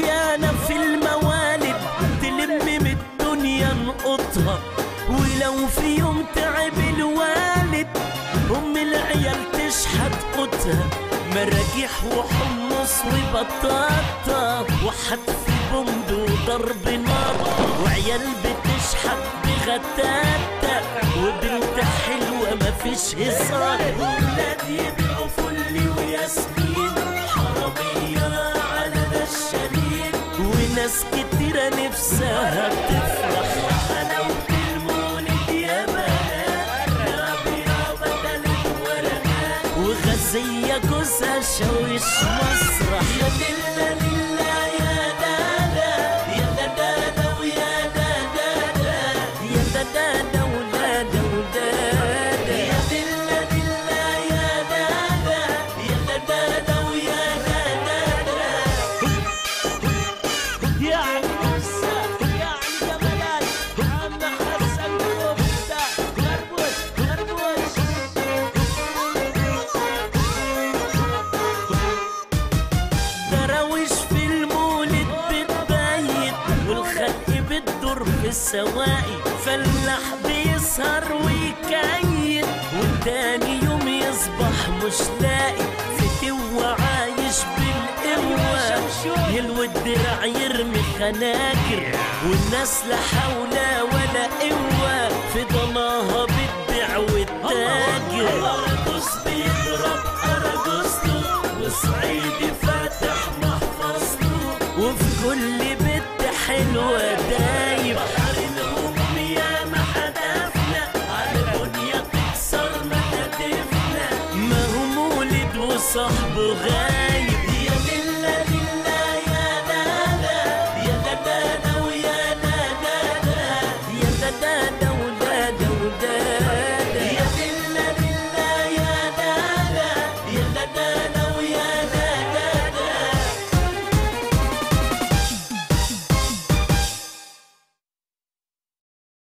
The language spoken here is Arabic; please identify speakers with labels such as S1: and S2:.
S1: يانا في الموالد تلم من الدنيا نقطها، ولو في يوم تعب الوالد ام العيال تشحت قوتها، مراجيح وحمص وبطاطا وحتف بومب وضرب نار، وعيال بتشحت بغتاتة وبنت حلوة مفيش هزار، ولاد يبيعوا فل وياسمين حرامية على نشالين، وناس كتيرة نفسها تفرح حلاوة المولد يا بنات، ربيع بدل الورقات وغزية جوزها شوش مسرح، يا لله لله يا دادا يا دادا ويا دادا يا دادا ولادا ودادا، يا لله لله يا دادا يا دادا ويا دادا، يا عروسة يا عم جمالات عم حسن كفتة مربوش مربوش. دراويش في المولد بتبيت والخلق بتدور في السواقي، فلاح بيسهر ويكيد وتاني يوم يصبح مش لاقي، فتوة عايش بالقوة يلوي الدرع يرمي خناجر، والناس لا حول ولا قوة في ضناها بتبيع وتتاجر، أرجوز بيضرب أرجوزته وصعيدي فاتح محفظته، وفي كل بنت حلوة دايب حارنهم يا ما حدفنا على الدنيا تكسر مهاتفنا، ما هو مولد وصاحبه غايب.